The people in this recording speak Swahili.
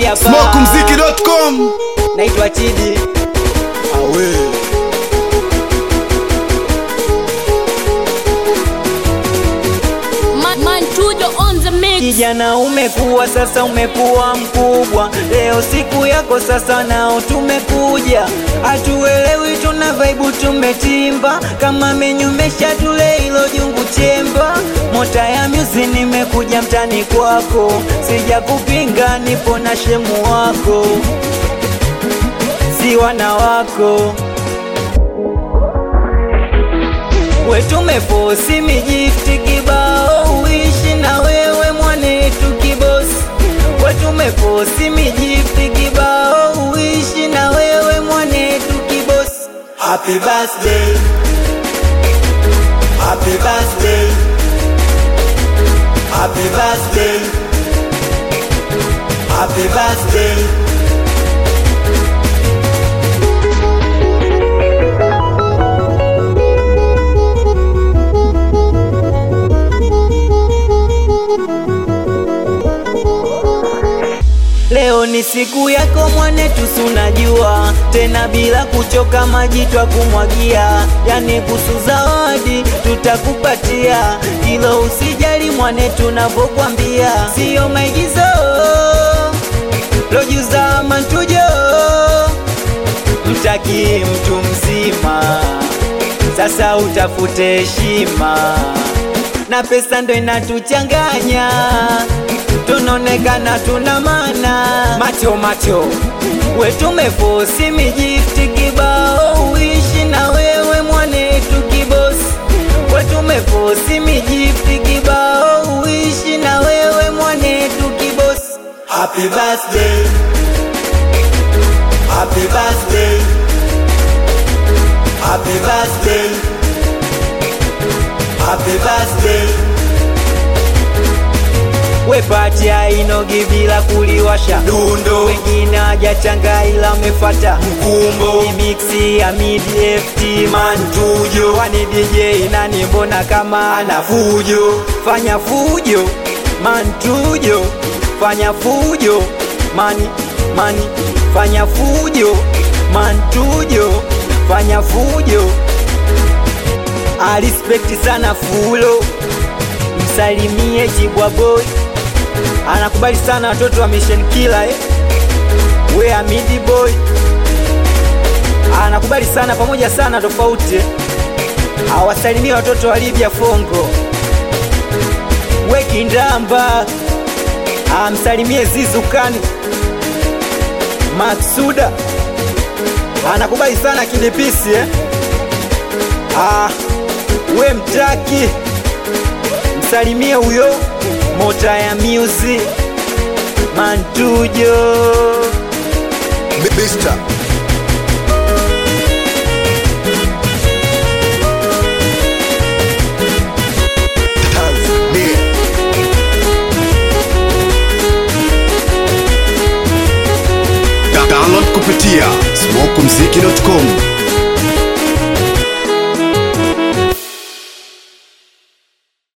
hapa. Smokumziki.com. Naitwa Chidi. Awe. Mantujo on the mix. Kijana umekuwa sasa, umekuwa mkubwa, leo siku yako sasa, nao tumekuja. Hatuelewi tuna vibe tumetimba, kama menyumesha tule ilo jungu chemba. Mota ya music nimekuja mtani kwako, sija kupinga, nipo na shemu wako, si wana wako. We tumefosi mijifti kibao, uishi na wewe mwanetu kibosi. We tumefosi mijifti kibao, uishi na wewe mwanetu kibosi. Happy birthday, happy birthday, happy birthday, happy birthday. Leo ni siku yako mwanetu, sunajua tena bila kuchoka, maji twa kumwagia, yani kuhusu zawadi tutakupatia, hilo usijali mwanetu navyokwambia, sio maigizo. Lojuza Mantujo mtaki mtu mzima, sasa utafute heshima, na pesa ndo inatuchanganya, tunonekana tuna mana macho macho. We tumefosi mijifti kibao, uishi na wewe mwanetu kibosi. We tumefosi mijifti kibao, uishi na wewe mwanetu kibosi. Happy birthday, happy birthday, happy birthday, happy birthday. We pati hainogi bila kuliwasha dundo, wengine hajachanga ila mefata mkumbo. Ni mixi ya midi FT Mantujo, wani DJ nani mbona kama ana fujo. Fanya fujo Mantujo, fanya fujo mani, fanya fujo Mantujo, fanya fujo. I respect sana Fulo, msalimie Chibwa boy, anakubali sana watoto wa Mission Killer We Amidi boy, anakubali sana pamoja sana tofauti. Awasalimie watoto wa Libya Fongo. We Kindamba, amsalimie Zizukani. Maksuda anakubali sana Kidipisi we Mtaki, msalimie huyo Mota ya music Mantujo Mr. Download kupitia Smokumziki.com.